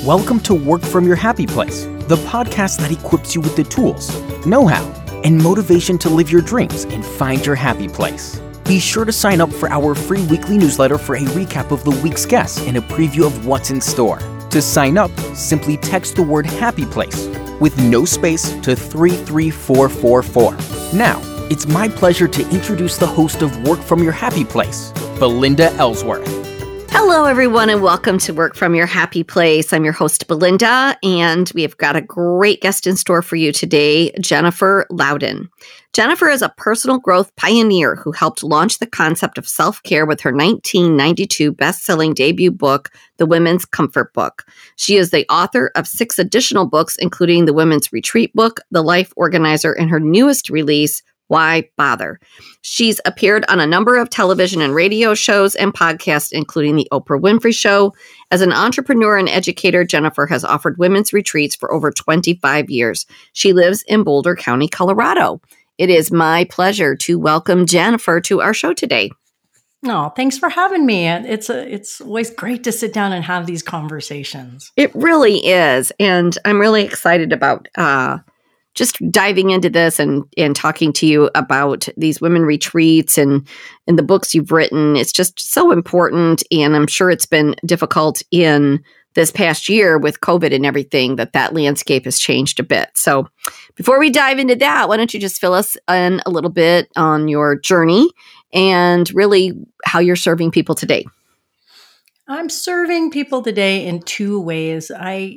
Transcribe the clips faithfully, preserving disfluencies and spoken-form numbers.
Welcome to Work From Your Happy Place, the podcast that equips you with the tools, know-how, and motivation to live your dreams and find your happy place. Be sure to sign up for our free weekly newsletter for a recap of the week's guests and a preview of what's in store. To sign up, simply text the word Happy Place with no space to three three four four four. Now, it's my pleasure to introduce the host of Work From Your Happy Place, Belinda Ellsworth. Hello, everyone, and welcome to Work From Your Happy Place. I'm your host, Belinda, and we have got a great guest in store for you today, Jennifer Louden. Jennifer is a personal growth pioneer who helped launch the concept of self-care with her nineteen ninety-two best-selling debut book, The Women's Comfort Book. She is the author of six additional books, including the Women's Retreat book, The Life Organizer, and her newest release, Why Bother? She's appeared on a number of television and radio shows and podcasts, including The Oprah Winfrey Show. As an entrepreneur and educator, Jennifer has offered women's retreats for over twenty-five years. She lives in Boulder County, Colorado. It is my pleasure to welcome Jennifer to our show today. No, thanks for having me. It's a, it's always great to sit down and have these conversations. It really is. And I'm really excited about uh just diving into this and, and talking to you about these women retreats and, and the books you've written. It's just so important. And I'm sure it's been difficult in this past year with COVID and everything that that landscape has changed a bit. So before we dive into that, why don't you just fill us in a little bit on your journey and really how you're serving people today? I'm serving people today in two ways. I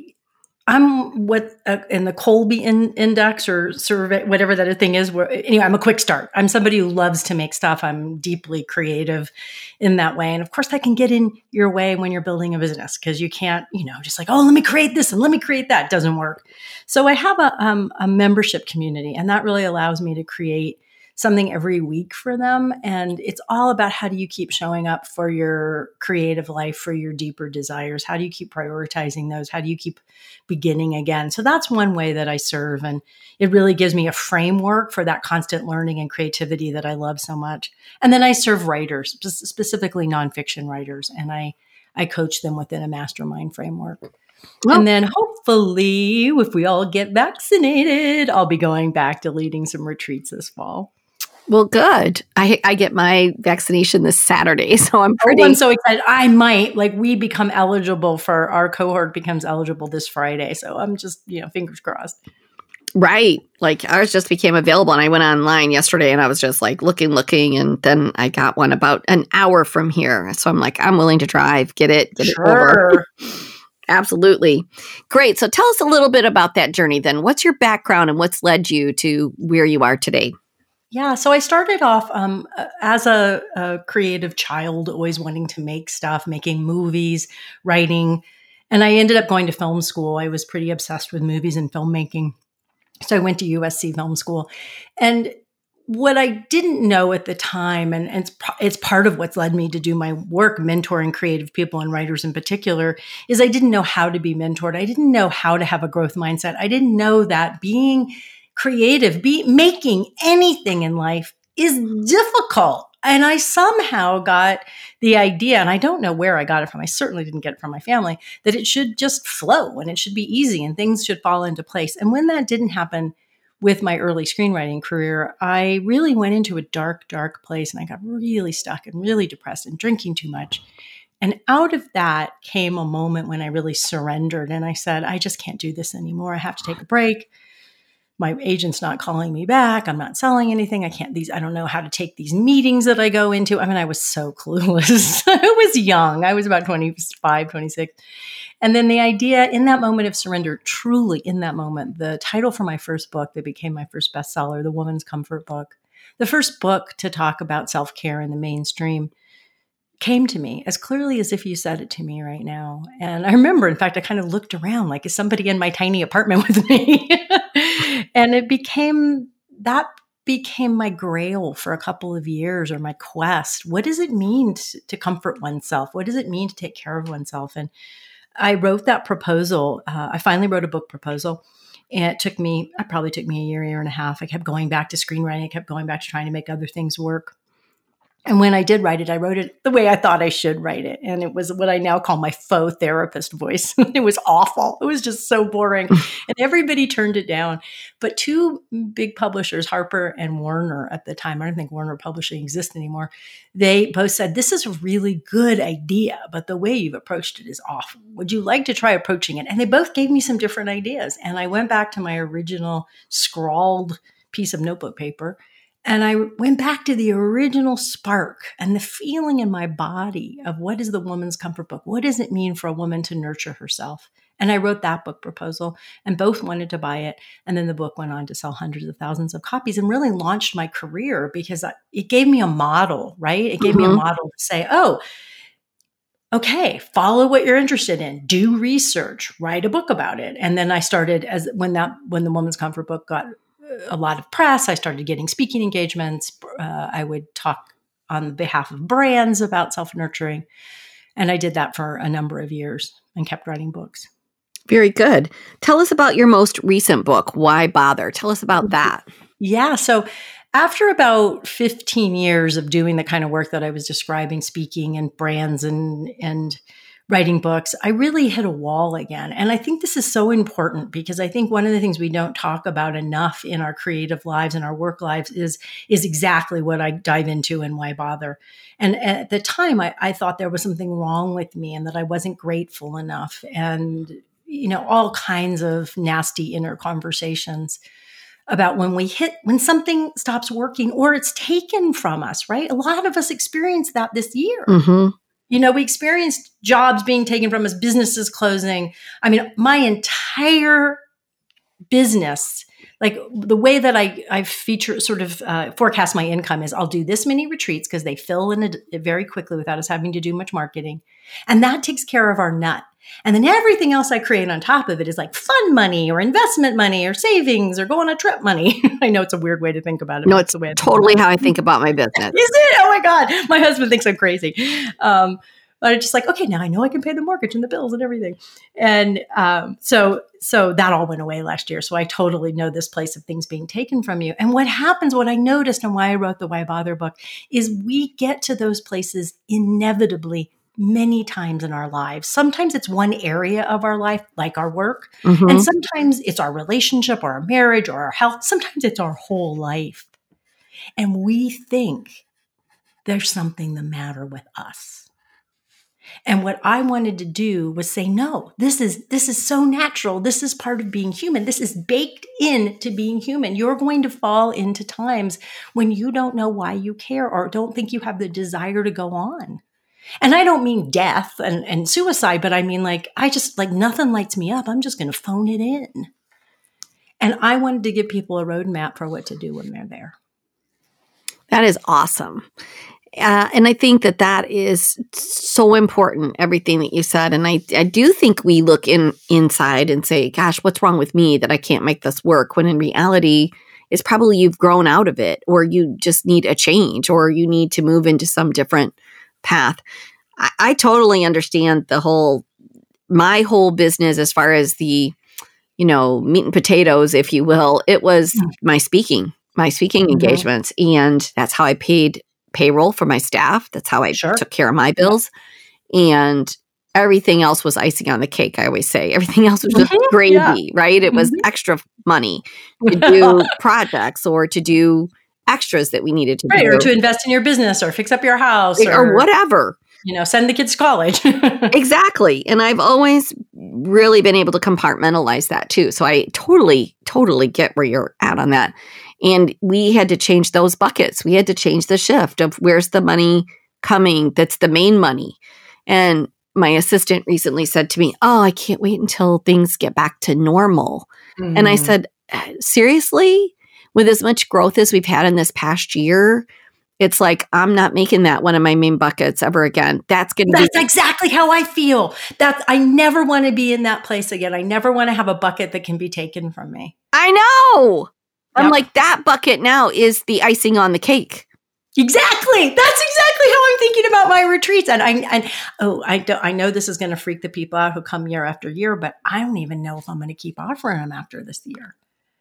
I'm what uh, in the Colby in, index or survey, whatever that thing is. Where anyway, I'm a quick start. I'm somebody who loves to make stuff. I'm deeply creative in that way, and of course, that can get in your way when you're building a business because you can't, you know, just like, oh, let me create this and let me create that. It doesn't work. So I have a um, a membership community, and that really allows me to create something every week for them. And it's all about how do you keep showing up for your creative life, for your deeper desires? How do you keep prioritizing those? How do you keep beginning again? So that's one way that I serve. And it really gives me a framework for that constant learning and creativity that I love so much. And then I serve writers, specifically nonfiction writers, and I, I coach them within a mastermind framework. Well, and then hopefully, if we all get vaccinated, I'll be going back to leading some retreats this fall. Well, good. I I get my vaccination this Saturday, so I'm pretty. Oh, I'm so excited. I might, like, we become eligible for, our cohort becomes eligible this Friday. So I'm just, you know, fingers crossed. Right. Like ours just became available and I went online yesterday and I was just like looking, looking. And then I got one about an hour from here. So I'm like, I'm willing to drive, get it, get sure. it over. Absolutely. Great. So tell us a little bit about that journey then. What's your background and what's led you to where you are today? Yeah, so I started off um, as a, a creative child, always wanting to make stuff, making movies, writing. And I ended up going to film school. I was pretty obsessed with movies and filmmaking. So I went to U S C Film School. And what I didn't know at the time, and, and it's, it's part of what's led me to do my work, mentoring creative people and writers in particular, is I didn't know how to be mentored. I didn't know how to have a growth mindset. I didn't know that being creative, be making anything in life is difficult. And I somehow got the idea, and I don't know where I got it from. I certainly didn't get it from my family, that it should just flow and it should be easy and things should fall into place. And when that didn't happen with my early screenwriting career, I really went into a dark, dark place and I got really stuck and really depressed and drinking too much. And out of that came a moment when I really surrendered and I said, I just can't do this anymore. I have to take a break. My agent's not calling me back. I'm not selling anything. I can't, these, I don't know how to take these meetings that I go into. I mean, I was so clueless. I was young. I was about twenty-five, twenty-six. And then the idea in that moment of surrender, truly in that moment, the title for my first book that became my first bestseller, The Women's Comfort Book, the first book to talk about self-care in the mainstream, came to me as clearly as if you said it to me right now. And I remember, in fact, I kind of looked around like, is somebody in my tiny apartment with me? And it became, that became my grail for a couple of years, or my quest. What does it mean to, to comfort oneself? What does it mean to take care of oneself? And I wrote that proposal. Uh, I finally wrote a book proposal. And it took me, it probably took me a year, year and a half. I kept going back to screenwriting. I kept going back to trying to make other things work. And when I did write it, I wrote it the way I thought I should write it. And it was what I now call my faux therapist voice. It was awful. It was just so boring. And everybody turned it down. But two big publishers, Harper and Warner at the time, I don't think Warner Publishing exists anymore, they both said, this is a really good idea, but the way you've approached it is awful. Would you like to try approaching it? And they both gave me some different ideas. And I went back to my original scrawled piece of notebook paper. And I went back to the original spark and the feeling in my body of what is the woman's comfort book? What does it mean for a woman to nurture herself? And I wrote that book proposal, and both wanted to buy it. And then the book went on to sell hundreds of thousands of copies and really launched my career because it gave me a model, right? It gave mm-hmm. me a model to say, oh, okay, follow what you're interested in, do research, write a book about it. And then I started as when that, when the Woman's Comfort book got a lot of press, I started getting speaking engagements. Uh, I would talk on behalf of brands about self-nurturing. And I did that for a number of years and kept writing books. Very good. Tell us about your most recent book, Why Bother? Tell us about that. Yeah. So after about fifteen years of doing the kind of work that I was describing, speaking and brands and, and writing books, I really hit a wall again. And I think this is so important because I think one of the things we don't talk about enough in our creative lives and our work lives is, is exactly what I dive into in Why Bother. And at the time, I, I thought there was something wrong with me and that I wasn't grateful enough and, you know, all kinds of nasty inner conversations about when we hit, when something stops working or it's taken from us, right? A lot of us experienced that this year. Mm-hmm. You know, we experienced jobs being taken from us, businesses closing. I mean, my entire business, like the way that I, I feature sort of uh, forecast my income is I'll do this many retreats because they fill in a, very quickly without us having to do much marketing. And that takes care of our nut. And then everything else I create on top of it is like fun money or investment money or savings or go on a trip money. I know it's a weird way to think about it. No, it's the way totally how I think about my business. Is it? Oh my God. My husband thinks I'm crazy. Um, but I'm just like, okay, now I know I can pay the mortgage and the bills and everything. And um, so so that all went away last year. So I totally know this place of things being taken from you. And what happens, what I noticed and why I wrote the Why Bother book is we get to those places inevitably many times in our lives. Sometimes it's one area of our life, like our work. Mm-hmm. And sometimes it's our relationship or our marriage or our health. Sometimes it's our whole life. And we think there's something the matter with us. And what I wanted to do was say, no, this is, this is so natural. This is part of being human. This is baked into being human. You're going to fall into times when you don't know why you care or don't think you have the desire to go on. And I don't mean death and, and suicide, but I mean like, I just like nothing lights me up. I'm just going to phone it in. And I wanted to give people a roadmap for what to do when they're there. That is awesome. Uh, and I think that that is so important, everything that you said. And I, I do think we look in inside and say, gosh, what's wrong with me that I can't make this work? When in reality, it's probably you've grown out of it or you just need a change or you need to move into some different path. I, I totally understand the whole, my whole business as far as the, you know, meat and potatoes, if you will, it was mm-hmm. my speaking, my speaking mm-hmm. engagements. And that's how I paid payroll for my staff. That's how I sure. took care of my bills. And everything else was icing on the cake, I always say. Everything else was just mm-hmm. gravy, yeah. right? It was mm-hmm. extra money to do projects or to do extras that we needed to right, do. Or to invest in your business or fix up your house. Or, or whatever. You know, send the kids to college. Exactly. And I've always really been able to compartmentalize that too. So I totally, totally get where you're at on that. And we had to change those buckets. We had to change the shift of where's the money coming that's the main money. And my assistant recently said to me, oh, I can't wait until things get back to normal. Mm-hmm. And I said, seriously? With as much growth as we've had in this past year, it's like, I'm not making that one of my main buckets ever again. That's going to be. That's exactly how I feel. That's, I never want to be in that place again. I never want to have a bucket that can be taken from me. I know. Yep. I'm like, that bucket now is the icing on the cake. Exactly. That's exactly how I'm thinking about my retreats. And I, and oh, I don't, I know this is going to freak the people out who come year after year, but I don't even know if I'm going to keep offering them after this year.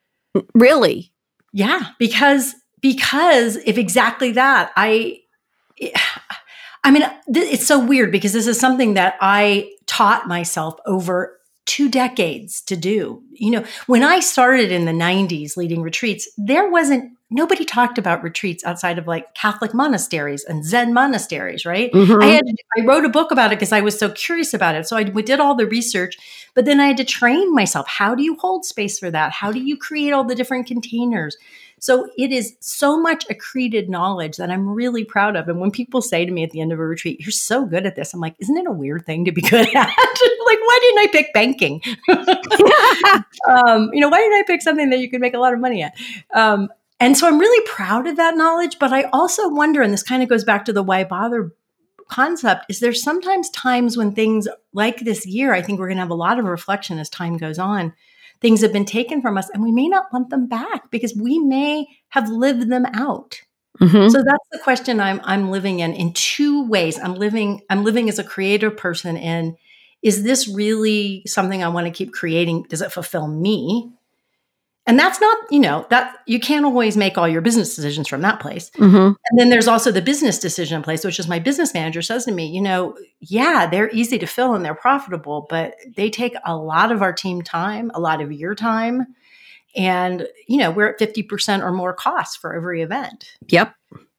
Really? Yeah, because because if exactly that, I I mean, it's so weird because this is something that I taught myself over two decades to do. You know, when I started in the nineties leading retreats, there wasn't, nobody talked about retreats outside of like Catholic monasteries and Zen monasteries, right? Mm-hmm. I had, I wrote a book about it because I was so curious about it. So I did all the research, but then I had to train myself. How do you hold space for that? How do you create all the different containers? So it is so much accreted knowledge that I'm really proud of. And when people say to me at the end of a retreat, you're so good at this, I'm like, isn't it a weird thing to be good at? Like, why didn't I pick banking? um, you know, why didn't I pick something that you could make a lot of money at? Um, and so I'm really proud of that knowledge. But I also wonder, and this kind of goes back to the why bother concept, is there's sometimes times when things like this year, I think we're going to have a lot of reflection as time goes on. Things have been taken from us and we may not want them back because we may have lived them out. Mm-hmm. So that's the question I'm I'm living in in two ways. I'm living I'm living as a creative person in, is this really something I want to keep creating? Does it fulfill me? And that's not, you know, that you can't always make all your business decisions from that place. Mm-hmm. And then there's also the business decision place, which is my business manager says to me, you know, yeah, they're easy to fill and they're profitable, but they take a lot of our team time, a lot of your time. And, you know, we're at fifty percent or more costs for every event. Yep.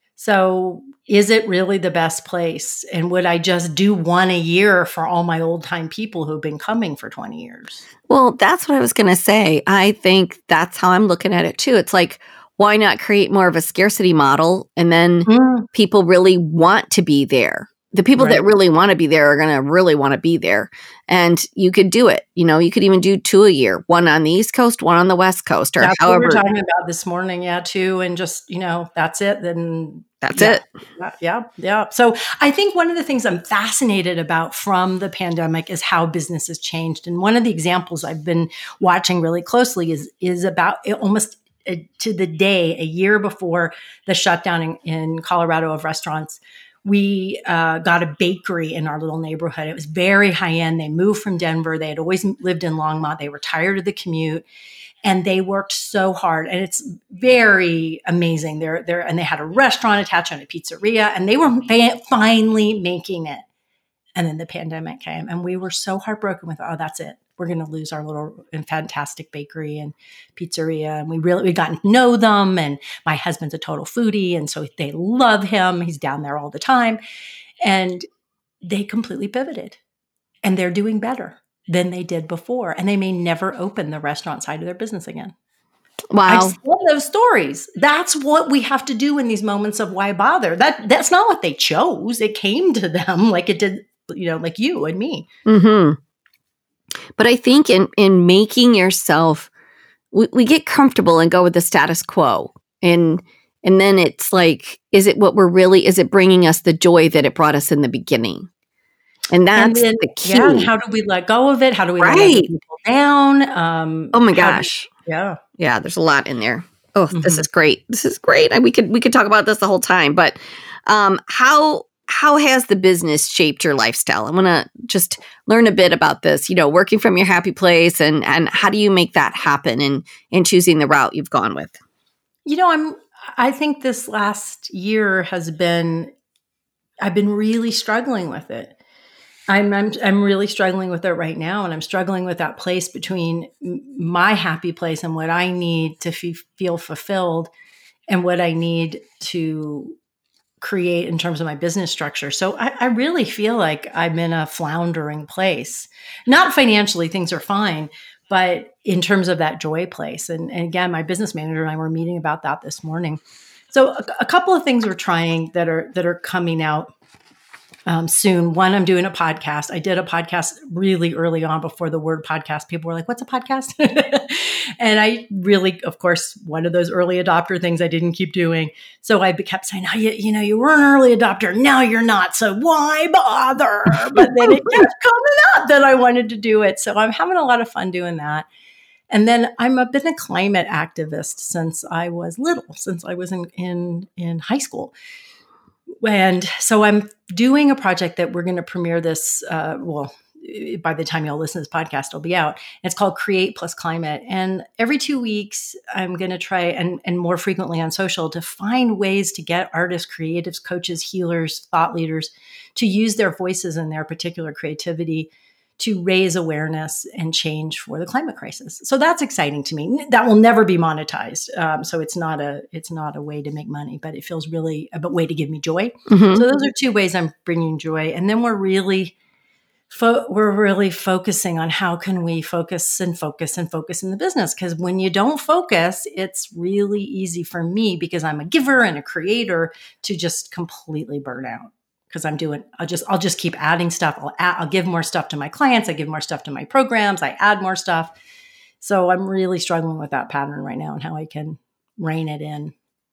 So is it really the best place? And would I just do one a year for all my old time people who've been coming for twenty years? Well, that's what I was going to say. I think that's how I'm looking at it too. It's like, why not create more of a scarcity model? And then mm. people really want to be there. The people right. that really want to be there are going to really want to be there. And you could do it. You know, you could even do two a year, one on the East Coast, one on the West Coast, or that's however. What we were talking about this morning. Yeah, two. And just, you know, that's it. Then that's yeah, it. Yeah. Yeah. So I think one of the things I'm fascinated about from the pandemic is how business has changed. And one of the examples I've been watching really closely is, is about it almost uh, to the day, a year before the shutdown in, in Colorado of restaurants. We uh, got a bakery in our little neighborhood. It was very high end. They moved from Denver. They had always lived in Longmont. They were tired of the commute, and they worked so hard. And it's very amazing. They're there, and they had a restaurant attached and a pizzeria, and they were fa- finally making it. And then the pandemic came, and we were so heartbroken with, oh, that's it. We're going to lose our little and fantastic bakery and pizzeria. And we really, we got to know them. And my husband's a total foodie. And so they love him. He's down there all the time. And they completely pivoted, and they're doing better than they did before. And they may never open the restaurant side of their business again. Wow. I just love those stories. That's what we have to do in these moments of why bother. That that's not what they chose. It came to them like it did, you know, like you and me. Mm-hmm. But I think in, in making yourself, we, we get comfortable and go with the status quo. And and then it's like, is it what we're really, is it bringing us the joy that it brought us in the beginning? And that's and then, the key. Yeah, and how do we let go of it? How do we right. let people down? Um, oh my gosh. Do, yeah. Yeah, there's a lot in there. Oh, mm-hmm. This is great. This is great. And we could we could talk about this the whole time. But um, how How has the business shaped your lifestyle? I want to just learn a bit about this, you know, working from your happy place, and, and how do you make that happen in, in choosing the route you've gone with? You know, I'm, I think this last year has been, I've been really struggling with it. I'm, I'm, I'm really struggling with it right now. And I'm struggling with that place between my happy place and what I need to f- feel fulfilled and what I need to create in terms of my business structure. So I, I really feel like I'm in a floundering place. Not financially, things are fine, but in terms of that joy place. And, and again, my business manager and I were meeting about that this morning. So a, a couple of things we're trying that are that are coming out um, soon. One, I'm doing a podcast. I did a podcast really early on before the word podcast. People were like, what's a podcast? And I really, of course, one of those early adopter things I didn't keep doing. So I kept saying, oh, you, you know, you were an early adopter. Now you're not. So why bother? But then it kept coming up that I wanted to do it. So I'm having a lot of fun doing that. And then I'm a, been a climate activist since I was little, since I was in, in, in high school. And so I'm doing a project that we're going to premiere this, uh, well, by the time y'all listen to this podcast, it'll be out. It's called Create Plus Climate. And every two weeks, I'm going to try, and, and more frequently on social, to find ways to get artists, creatives, coaches, healers, thought leaders to use their voices and their particular creativity to raise awareness and change for the climate crisis. So that's exciting to me. That will never be monetized. Um, so it's not a it's not a way to make money, but it feels really a way to give me joy. Mm-hmm. So those are two ways I'm bringing joy. And then we're really fo- we're really focusing on how can we focus and focus and focus in the business. Because when you don't focus, it's really easy for me, because I'm a giver and a creator, to just completely burn out. Because I'm doing, I'll just, I'll just keep adding stuff. I'll add, I'll give more stuff to my clients. I give more stuff to my programs. I add more stuff. So I'm really struggling with that pattern right now and how I can rein it in.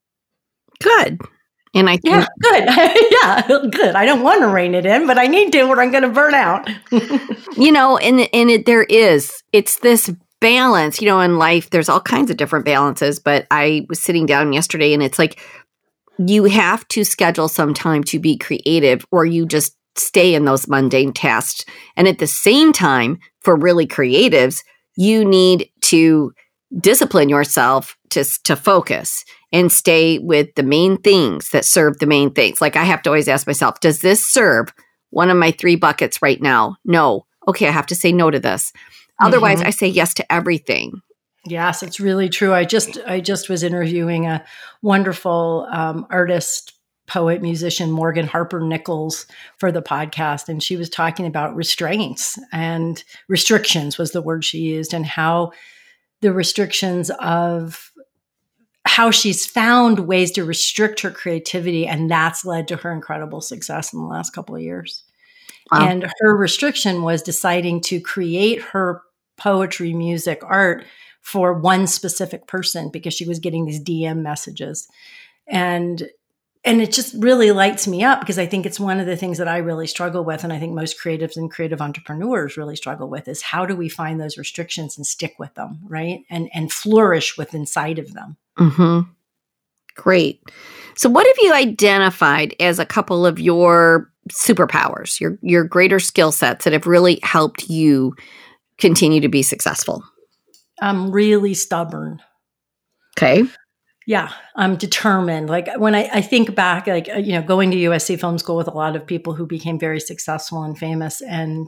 Good. And I think, yeah, good. yeah, good. I don't want to rein it in, but I need to, or I'm going to burn out. you know, and, and it, there is, it's this balance, you know, in life, there's all kinds of different balances, but I was sitting down yesterday and it's like, you have to schedule some time to be creative, or you just stay in those mundane tasks. And at the same time, for really creatives, you need to discipline yourself to, to focus and stay with the main things that serve the main things. Like I have to always ask myself, does this serve one of my three buckets right now? No. Okay, I have to say no to this. Otherwise, mm-hmm. I say yes to everything. Yes, it's really true. I just I just was interviewing a wonderful um, artist, poet, musician, Morgan Harper Nichols, for the podcast. And she was talking about restraints, and restrictions was the word she used, and how the restrictions of how she's found ways to restrict her creativity. And that's led to her incredible success in the last couple of years. Wow. And her restriction was deciding to create her poetry, music, art for one specific person, because she was getting these D M messages. And and it just really lights me up, because I think it's one of the things that I really struggle with. And I think most creatives and creative entrepreneurs really struggle with, is how do we find those restrictions and stick with them, right? And and flourish with inside of them. Mm-hmm. Great. So what have you identified as a couple of your superpowers, your your greater skill sets that have really helped you continue to be successful? I'm really stubborn. Okay. Yeah, I'm determined. Like when I, I think back, like, you know, going to U S C Film School with a lot of people who became very successful and famous, and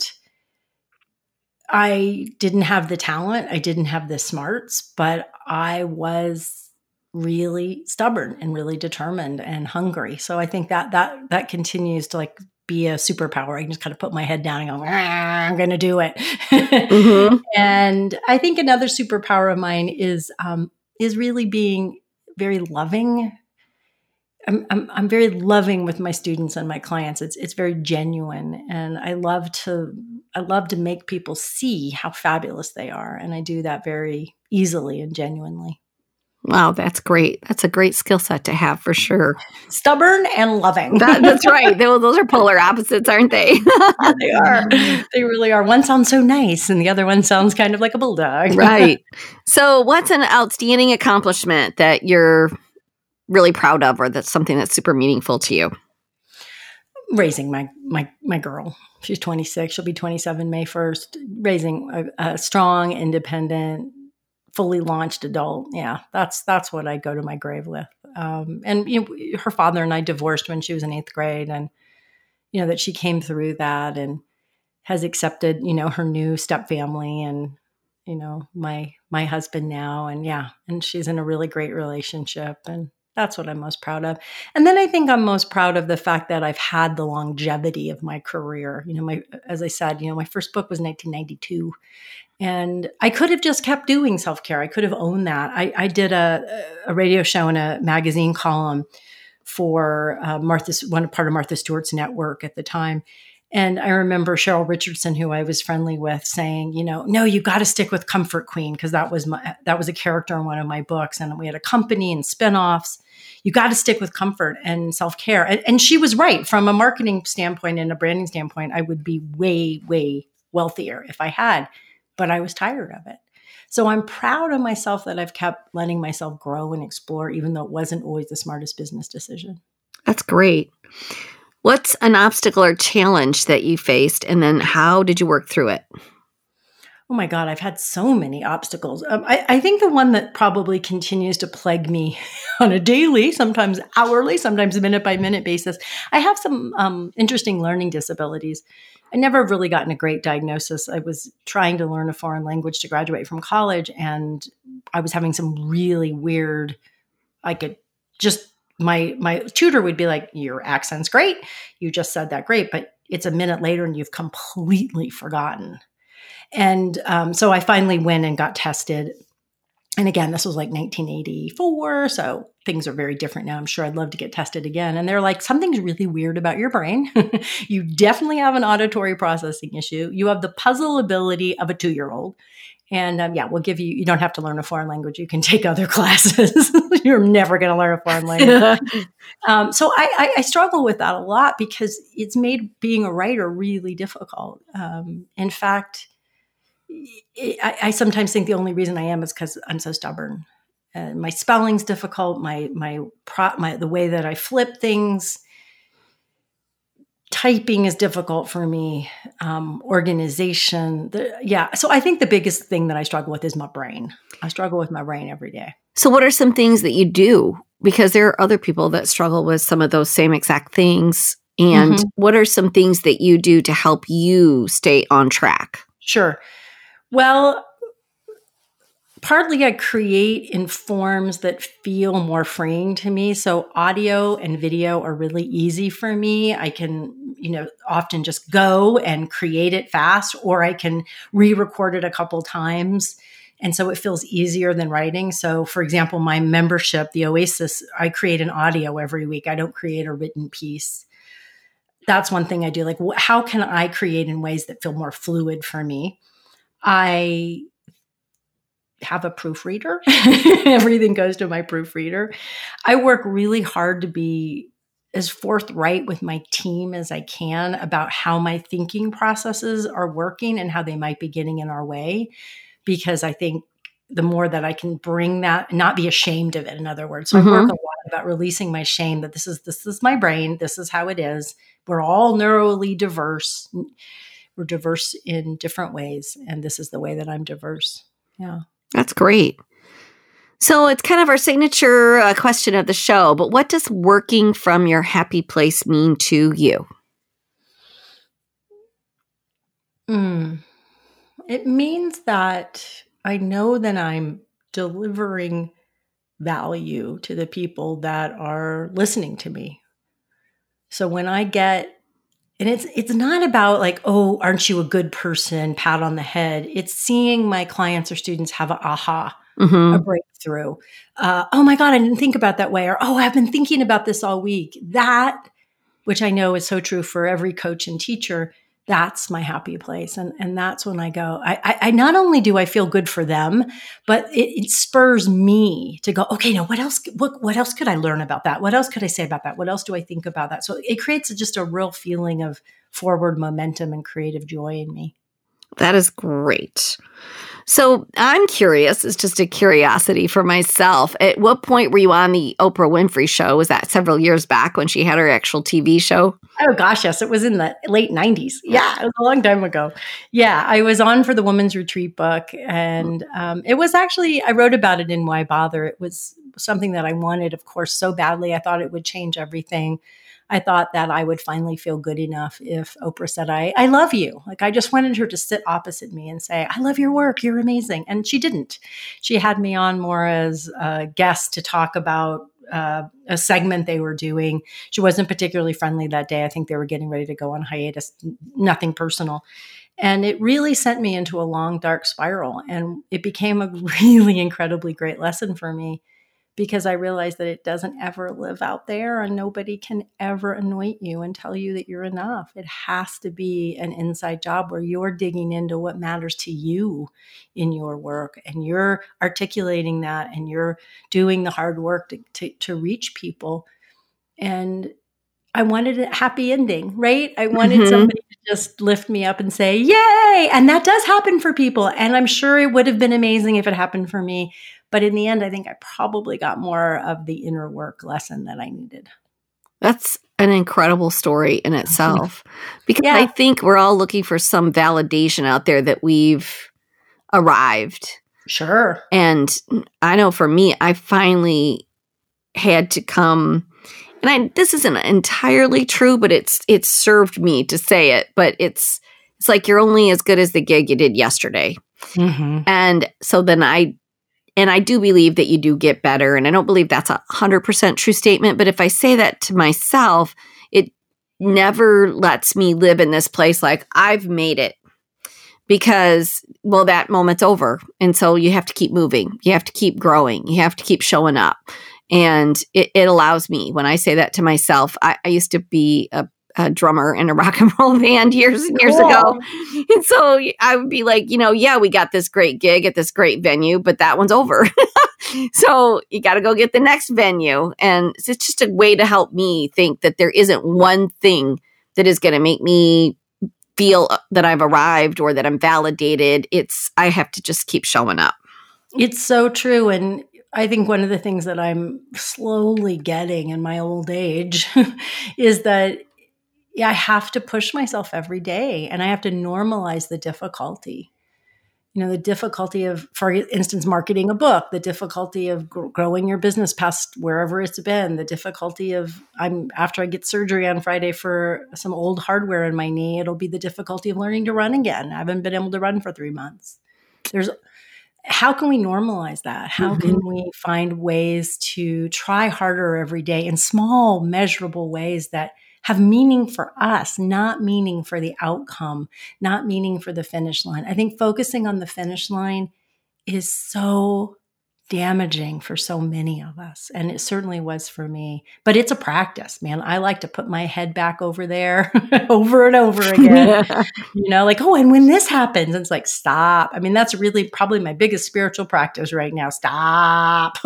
I didn't have the talent, I didn't have the smarts, but I was really stubborn and really determined and hungry. So I think that that that continues to like be a superpower. I can just kind of put my head down and go, I'm going to do it. Mm-hmm. And I think another superpower of mine is um, is really being very loving. I'm, I'm I'm very loving with my students and my clients. It's it's very genuine, and I love to I love to make people see how fabulous they are, and I do that very easily and genuinely. Wow, that's great. That's a great skill set to have for sure. Stubborn and loving. That, that's right. Those, those are polar opposites, aren't they? Yeah, they are. They really are. One sounds so nice, and the other one sounds kind of like a bulldog. Right. So what's an outstanding accomplishment that you're really proud of, or that's something that's super meaningful to you? Raising my my my girl. She's twenty-six. She'll be twenty-seven May first. Raising a, a strong, independent, fully launched adult. Yeah, that's that's what I go to my grave with. Um, and you know, her father and I divorced when she was in eighth grade, and you know that she came through that and has accepted, you know, her new step family, and you know my my husband now, and yeah, and she's in a really great relationship, and that's what I'm most proud of. And then I think I'm most proud of the fact that I've had the longevity of my career. You know, my as I said, you know, my first book was nineteen ninety-two. And I could have just kept doing self-care. I could have owned that. I, I did a, a radio show and a magazine column for uh, Martha, one part of Martha Stewart's network at the time. And I remember Cheryl Richardson, who I was friendly with, saying, you know, no, you got to stick with Comfort Queen, because that was my, that was a character in one of my books. And we had a company and spinoffs. You got to stick with comfort and self-care. And, and she was right. From a marketing standpoint and a branding standpoint, I would be way, way wealthier if I had. But I was tired of it. So I'm proud of myself that I've kept letting myself grow and explore, even though it wasn't always the smartest business decision. That's great. What's an obstacle or challenge that you faced, and then how did you work through it? Oh my God, I've had so many obstacles. Um, I, I think the one that probably continues to plague me on a daily, sometimes hourly, sometimes minute by minute basis. I have some um, interesting learning disabilities. I never really gotten a great diagnosis. I was trying to learn a foreign language to graduate from college, and I was having some really weird, I could just, my my tutor would be like, your accent's great. You just said that great, but it's a minute later and you've completely forgotten. And um, so I finally went and got tested. And again, this was like nineteen eighty-four. So things are very different now. I'm sure I'd love to get tested again. And they're like, something's really weird about your brain. You definitely have an auditory processing issue. You have the puzzle ability of a two-year-old. And um, yeah, we'll give you, you don't have to learn a foreign language. You can take other classes. You're never going to learn a foreign language. um, so I, I, I struggle with that a lot because it's made being a writer really difficult. Um, in fact, I, I sometimes think the only reason I am is because I'm so stubborn. Uh, my spelling's difficult. My my pro, my the way that I flip things, typing is difficult for me. Um, organization, the, yeah. So I think the biggest thing that I struggle with is my brain. I struggle with my brain every day. So, what are some things that you do? Because there are other people that struggle with some of those same exact things. And mm-hmm. what are some things that you do to help you stay on track? Sure. Well, partly I create in forms that feel more freeing to me. So audio and video are really easy for me. I can, you know, often just go and create it fast, or I can re-record it a couple times. And so it feels easier than writing. So for example, my membership, the Oasis, I create an audio every week. I don't create a written piece. That's one thing I do. Like, how can I create in ways that feel more fluid for me? I have a proofreader. Everything goes to my proofreader. I work really hard to be as forthright with my team as I can about how my thinking processes are working and how they might be getting in our way. Because I think the more that I can bring that, not be ashamed of it, in other words. So mm-hmm. I work a lot about releasing my shame that this is, this is my brain. This is how it is. We're all neurally diverse. We're diverse in different ways. And this is the way that I'm diverse. Yeah. That's great. So it's kind of our signature uh, question of the show, but what does working from your happy place mean to you? Mm. It means that I know that I'm delivering value to the people that are listening to me. So when I get And it's it's not about like, oh, aren't you a good person? Pat on the head. It's seeing my clients or students have an aha, mm-hmm. a breakthrough. Uh, oh my God, I didn't think about that way. Or, oh, I've been thinking about this all week. That, which I know is so true for every coach and teacher, that's my happy place. And, and that's when I go, I, I, I not only do I feel good for them, but it, it spurs me to go, okay, now what else, what, what else could I learn about that? What else could I say about that? What else do I think about that? So it creates just a real feeling of forward momentum and creative joy in me. That is great. So I'm curious, it's just a curiosity for myself. At what point were you on the Oprah Winfrey Show? Was that several years back when she had her actual T V show? Oh gosh, yes. It was in the late nineties. Yeah, it was a long time ago. Yeah, I was on for the Women's Retreat book. And um, it was actually, I wrote about it in Why Bother. It was something that I wanted, of course, so badly. I thought it would change everything. I thought that I would finally feel good enough if Oprah said, I, I love you. Like, I just wanted her to sit opposite me and say, I love your work. You're amazing. And she didn't. She had me on more as a guest to talk about uh, a segment they were doing. She wasn't particularly friendly that day. I think they were getting ready to go on hiatus, nothing personal. And it really sent me into a long, dark spiral. And it became a really incredibly great lesson for me, because I realized that it doesn't ever live out there and nobody can ever anoint you and tell you that you're enough. It has to be an inside job where you're digging into what matters to you in your work, and you're articulating that, and you're doing the hard work to, to, to reach people. And I wanted a happy ending, right? I wanted mm-hmm. somebody to just lift me up and say, yay! And that does happen for people. And I'm sure it would have been amazing if it happened for me. But in the end, I think I probably got more of the inner work lesson that I needed. That's an incredible story in itself. Because Yeah. I think we're all looking for some validation out there that we've arrived. Sure. And I know for me, I finally had to come, and I, this isn't entirely true, but it's it's served me to say it. But it's it's like you're only as good as the gig you did yesterday. Mm-hmm. And so then I, and I do believe that you do get better. And I don't believe that's a hundred percent true statement. But if I say that to myself, it never lets me live in this place like I've made it. Because, well, that moment's over. And so you have to keep moving. You have to keep growing. You have to keep showing up. And it, it allows me, when I say that to myself, I, I used to be a, a drummer in a rock and roll band years and years Cool. ago. And so I would be like, you know, yeah, we got this great gig at this great venue, but that one's over. So you got to go get the next venue. And it's just a way to help me think that there isn't one thing that is going to make me feel that I've arrived or that I'm validated. It's, I have to just keep showing up. It's so true. And I think one of the things that I'm slowly getting in my old age is that yeah, I have to push myself every day, and I have to normalize the difficulty. You know, the difficulty of, for instance, marketing a book, the difficulty of gr- growing your business past wherever it's been, the difficulty of, I'm after I get surgery on Friday for some old hardware in my knee, it'll be the difficulty of learning to run again. I haven't been able to run for three months. There's, how can we normalize that? How Mhm. can we find ways to try harder every day in small, measurable ways that have meaning for us, not meaning for the outcome, not meaning for the finish line? I think focusing on the finish line is so damaging for so many of us. And it certainly was for me. But it's a practice, man. I like to put my head back over there over and over again. You know, like, oh, and when this happens, it's like, stop. I mean, that's really probably my biggest spiritual practice right now. Stop.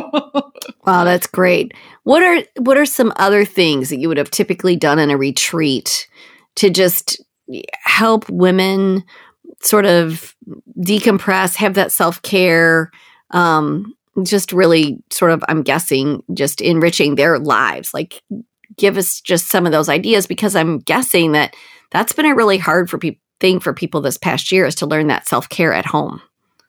Wow, that's great. What are what are some other things that you would have typically done in a retreat to just help women sort of decompress, have that self-care, um, just really sort of, I'm guessing, just enriching their lives? Like, give us just some of those ideas, because I'm guessing that that's been a really hard for pe- thing for people this past year, is to learn that self-care at home.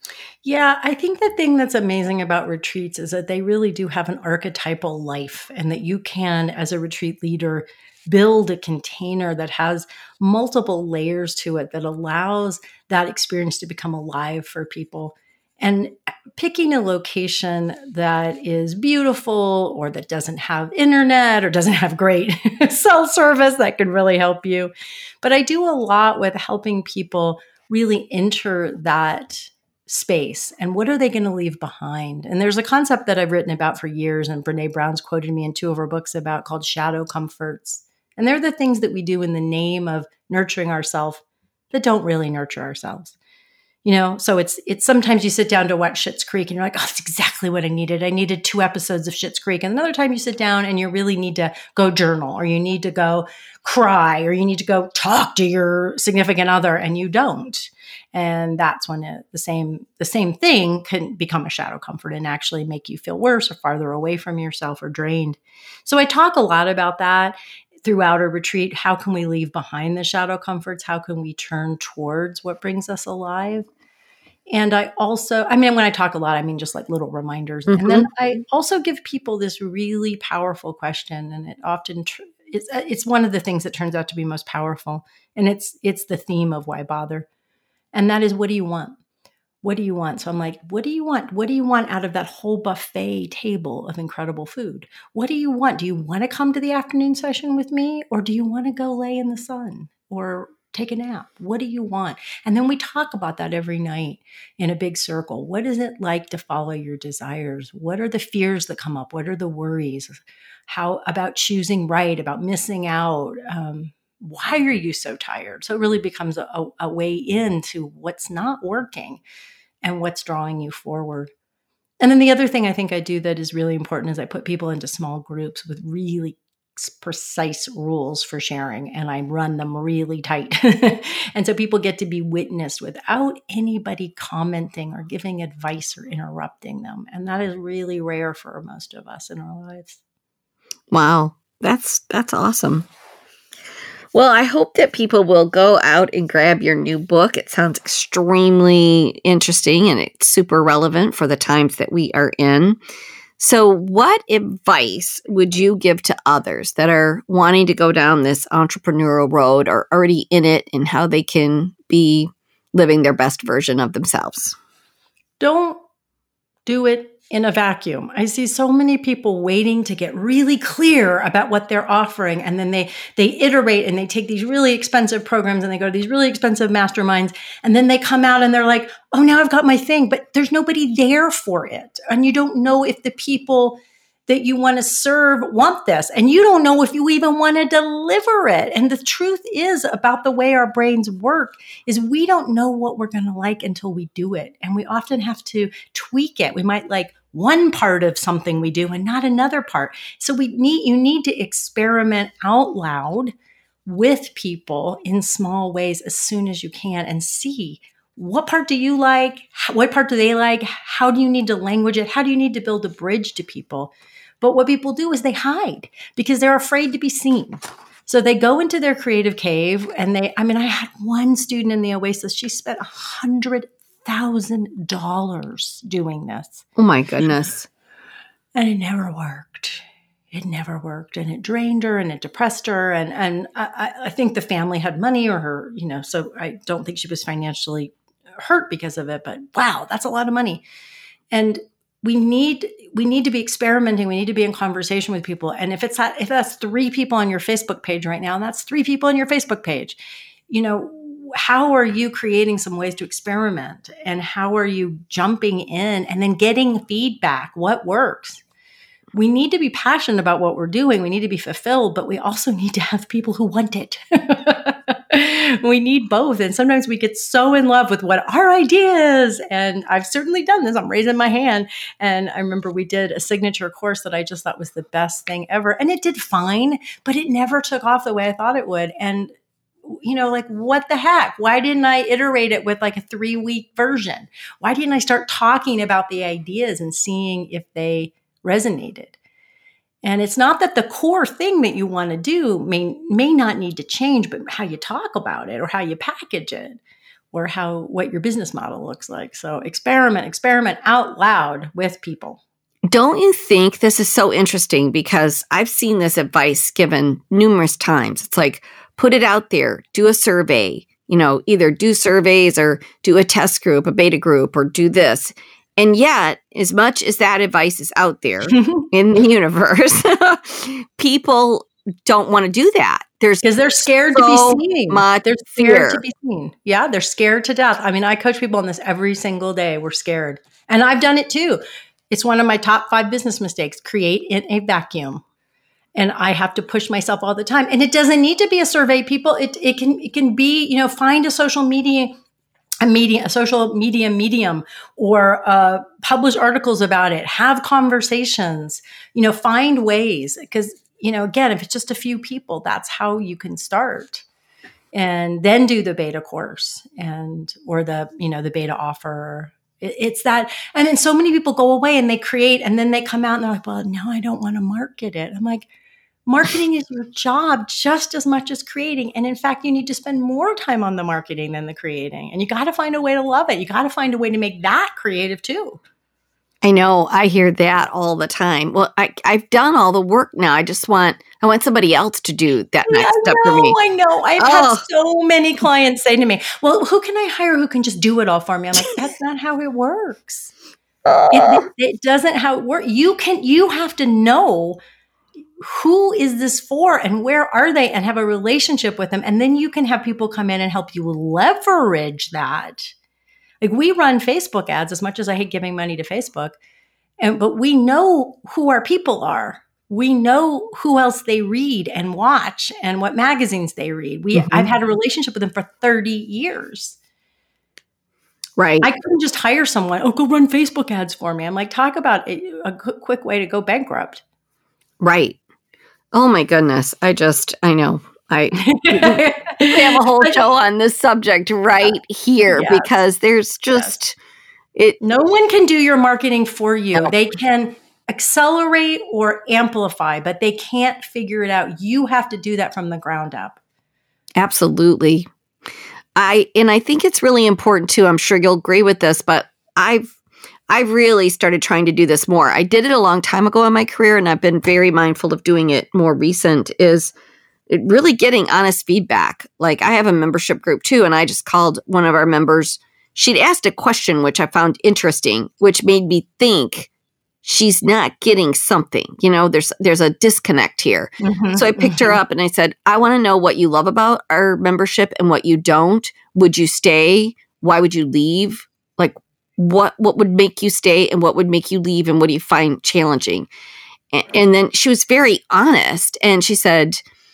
Yeah, I think the thing that's amazing about retreats is that they really do have an archetypal life, and that you can, as a retreat leader, build a container that has multiple layers to it that allows that experience to become alive for people. And picking a location that is beautiful, or that doesn't have internet, or doesn't have great cell service, that can really help you. But I do a lot with helping people really enter that space, and what are they going to leave behind? And there's a concept that I've written about for years, and Brene Brown's quoted me in two of her books about, called shadow comforts. And they're the things that we do in the name of nurturing ourselves that don't really nurture ourselves. You know, so it's it's sometimes you sit down to watch Schitt's Creek and you're like, oh, that's exactly what I needed. I needed two episodes of Schitt's Creek. And another time you sit down and you really need to go journal, or you need to go cry, or you need to go talk to your significant other, and you don't. And that's when it, the same the same thing can become a shadow comfort and actually make you feel worse, or farther away from yourself, or drained. So I talk a lot about that throughout a retreat. How can we leave behind the shadow comforts? How can we turn towards what brings us alive? And I also, I mean, when I talk a lot, I mean just like little reminders. Mm-hmm. And then I also give people this really powerful question, and it often tr- it's it's one of the things that turns out to be most powerful, and it's it's the theme of Why Bother, and that is, what do you want? What do you want? So I'm like, what do you want? What do you want out of that whole buffet table of incredible food? What do you want? Do you want to come to the afternoon session with me, or do you want to go lay in the sun or take a nap? What do you want? And then we talk about that every night in a big circle. What is it like to follow your desires? What are the fears that come up? What are the worries? How about choosing right, about missing out? Um, why are you so tired? So it really becomes a, a, a way into what's not working and what's drawing you forward. And then the other thing I think I do that is really important is I put people into small groups with really precise rules for sharing, and I run them really tight. And so people get to be witnessed without anybody commenting or giving advice or interrupting them. And that is really rare for most of us in our lives. Wow. That's that's awesome. Well, I hope that people will go out and grab your new book. It sounds extremely interesting and it's super relevant for the times that we are in. So what advice would you give to others that are wanting to go down this entrepreneurial road or already in it and how they can be living their best version of themselves? Don't do it in a vacuum. I see so many people waiting to get really clear about what they're offering. And then they, they iterate and they take these really expensive programs and they go to these really expensive masterminds. And then they come out and they're like, oh, now I've got my thing, but there's nobody there for it. And you don't know if the people that you want to serve want this. And you don't know if you even want to deliver it. And the truth is about the way our brains work is we don't know what we're going to like until we do it. And we often have to tweak it. We might like one part of something we do and not another part. So we need, you need to experiment out loud with people in small ways as soon as you can and see what part do you like? What part do they like? How do you need to language it? How do you need to build a bridge to people? But what people do is they hide because they're afraid to be seen. So they go into their creative cave and they, I mean, I had one student in the Oasis, she spent one hundred thousand dollars doing this. Oh my goodness. And it never worked. It never worked. And it drained her and it depressed her. And, and I, I think the family had money or her, you know, so I don't think she was financially hurt because of it, but wow, that's a lot of money. And we need, we need to be experimenting. We need to be in conversation with people. And if it's that, if that's three people on your Facebook page right now, and that's three people on your Facebook page, you know, how are you creating some ways to experiment and how are you jumping in and then getting feedback? What works? We need to be passionate about what we're doing. We need to be fulfilled, but we also need to have people who want it. We need both. And sometimes we get so in love with what our idea is. And I've certainly done this. I'm raising my hand. And I remember we did a signature course that I just thought was the best thing ever. And it did fine, but it never took off the way I thought it would. And you know, like, what the heck? Why didn't I iterate it with like a three week version? Why didn't I start talking about the ideas and seeing if they resonated? And it's not that the core thing that you want to do may, may not need to change, but how you talk about it or how you package it or how, what your business model looks like. So experiment, experiment out loud with people. Don't you think this is so interesting? Because I've seen this advice given numerous times. It's like, put it out there, do a survey, you know, either do surveys or do a test group, a beta group, or do this. And yet, as much as that advice is out there in the universe, people don't want to do that. There's because they're scared so to be seen. Much they're fear. scared to be seen. Yeah, they're scared to death. I mean, I coach people on this every single day. We're scared. And I've done it too. It's one of my top five business mistakes, create in a vacuum. And I have to push myself all the time. And it doesn't need to be a survey, people. It it can it can be, you know, find a social media, a media, a social media medium, or uh, publish articles about it. Have conversations. You know, find ways because you know, again, if it's just a few people, that's how you can start, and then do the beta course and or the you know the beta offer. It's that, and then so many people go away and they create, and then they come out and they're like, well, now I don't want to market it. I'm like, marketing is your job just as much as creating. And in fact, you need to spend more time on the marketing than the creating. And you got to find a way to love it. You got to find a way to make that creative too. I know. I hear that all the time. Well, I, I've done all the work now. I just want, I want somebody else to do that next I step know, for me. I know. I've Oh. had so many clients say to me, well, who can I hire who can just do it all for me? I'm like, that's not how it works. It, it, it doesn't how it works. You can, you have to know who is this for and where are they and have a relationship with them. And then you can have people come in and help you leverage that. Like we run Facebook ads as much as I hate giving money to Facebook. And, but we know who our people are. We know who else they read and watch and what magazines they read. We, mm-hmm. I've had a relationship with them for thirty years. Right. I couldn't just hire someone, oh, go run Facebook ads for me. I'm like, talk about a, a quick way to go bankrupt. Right. Oh my goodness. I just, I know. I we have a whole show on this subject right here yes. because there's just, yes. it. No one can do your marketing for you. No. They can accelerate or amplify, but they can't figure it out. You have to do that from the ground up. Absolutely. I and I think it's really important too. I'm sure you'll agree with this, but I've I've really started trying to do this more. I did it a long time ago in my career, and I've been very mindful of doing it more recent, is really getting honest feedback. Like I have a membership group too, and I just called one of our members. She'd asked a question, which I found interesting, which made me think she's not getting something. You know, there's there's a disconnect here. Mm-hmm, so I picked mm-hmm. her up and I said, I want to know what you love about our membership and what you don't. Would you stay? Why would you leave? Like, what what would make you stay and what would make you leave, and what do you find challenging? And, and then she was very honest, and she said,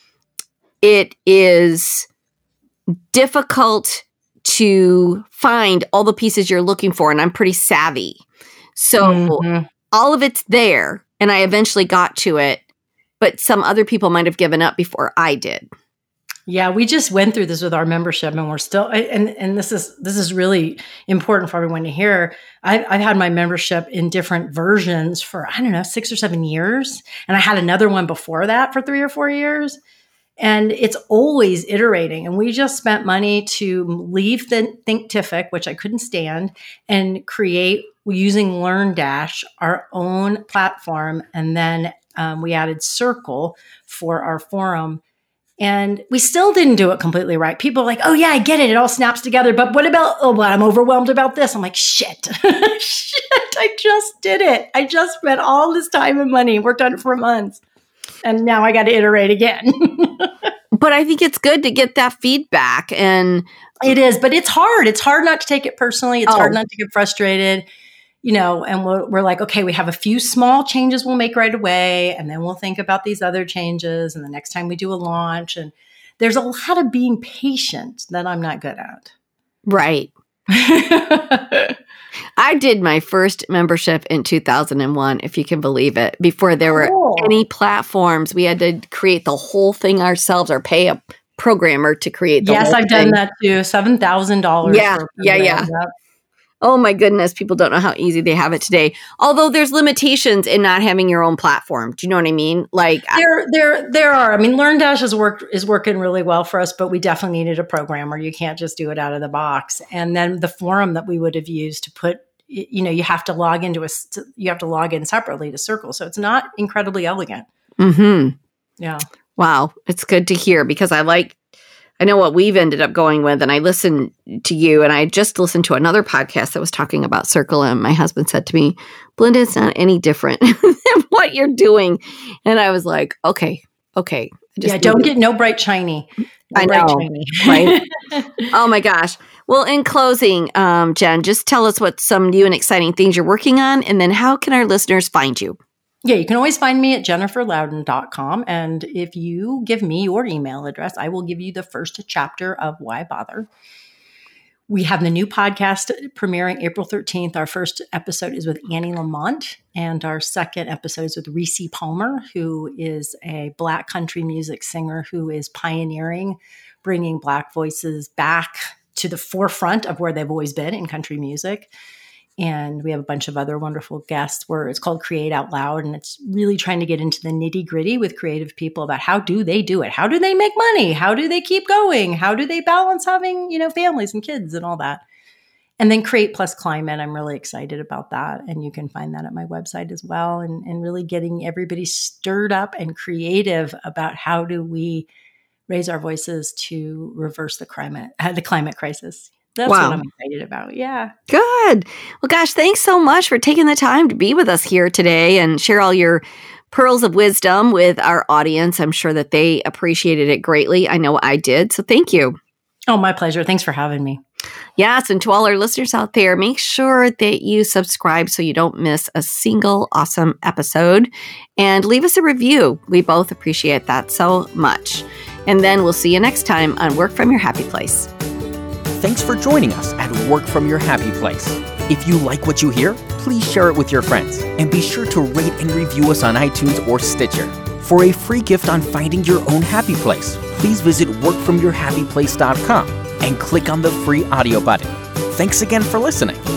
it is difficult to find all the pieces you're looking for, and I'm pretty savvy. So mm-hmm. all of it's there, and I eventually got to it, but some other people might have given up before I did. Yeah, we just went through this with our membership, and we're still, and and this is this is really important for everyone to hear. I've, I've had my membership in different versions for, I don't know, six or seven years. And I had another one before that for three or four years. And it's always iterating. And we just spent money to leave the Thinkific, which I couldn't stand, and create, using LearnDash, our own platform. And then um, we added Circle for our forum. And we still didn't do it completely right. People are like, oh yeah, I get it. It all snaps together. But what about, oh, well, I'm overwhelmed about this. I'm like, shit, shit, I just did it. I just spent all this time and money, worked on it for months. And now I got to iterate again. But I think it's good to get that feedback. And it is, but it's hard. It's hard not to take it personally. It's oh. hard not to get frustrated. You know, and we're, we're like, okay, we have a few small changes we'll make right away. And then we'll think about these other changes. And the next time we do a launch, and there's a lot of being patient that I'm not good at. Right. I did my first membership in two thousand one, if you can believe it, before there were cool. any platforms. We had to create the whole thing ourselves or pay a programmer to create the yes, whole I've thing. done that too. seven thousand dollars. Yeah, yeah, yeah. Up. Oh my goodness, people don't know how easy they have it today. Although there's limitations in not having your own platform. Do you know what I mean? Like there, there, there are. I mean, LearnDash is work is working really well for us, but we definitely needed a programmer. You can't just do it out of the box. And then the forum that we would have used to put, you know, you have to log into a, you have to log in separately to Circle, so it's not incredibly elegant. Hmm. Yeah. Wow, it's good to hear, because I like. I know what we've ended up going with, and I listened to you, and I just listened to another podcast that was talking about Circle, and my husband said to me, Belinda, it's not any different than what you're doing. And I was like, okay, okay. I just yeah, don't get no bright shiny. No I bright know, shiny. right? Oh my gosh. Well, in closing, um, Jen, just tell us what some new and exciting things you're working on, and then how can our listeners find you? Yeah, you can always find me at jennifer louden dot com. And if you give me your email address, I will give you the first chapter of Why Bother. We have the new podcast premiering April thirteenth. Our first episode is with Annie Lamont, and our second episode is with Reese Palmer, who is a Black country music singer who is pioneering bringing Black voices back to the forefront of where they've always been in country music. And we have a bunch of other wonderful guests where it's called Create Out Loud. And it's really trying to get into the nitty gritty with creative people about how do they do it? How do they make money? How do they keep going? How do they balance having, you know, families and kids and all that? And then Create Plus Climate. I'm really excited about that. And you can find that at my website as well. And, and really getting everybody stirred up and creative about how do we raise our voices to reverse the climate, uh, the climate crisis. That's wow. what I'm excited about. Yeah. Good. Well, gosh, thanks so much for taking the time to be with us here today and share all your pearls of wisdom with our audience. I'm sure that they appreciated it greatly. I know I did. So thank you. Oh, my pleasure. Thanks for having me. Yes. And to all our listeners out there, make sure that you subscribe so you don't miss a single awesome episode, and leave us a review. We both appreciate that so much. And then we'll see you next time on Work From Your Happy Place. Thanks for joining us at Work From Your Happy Place. If you like what you hear, please share it with your friends, and be sure to rate and review us on iTunes or Stitcher. For a free gift on finding your own happy place, please visit work from your happy place dot com and click on the free audio button. Thanks again for listening.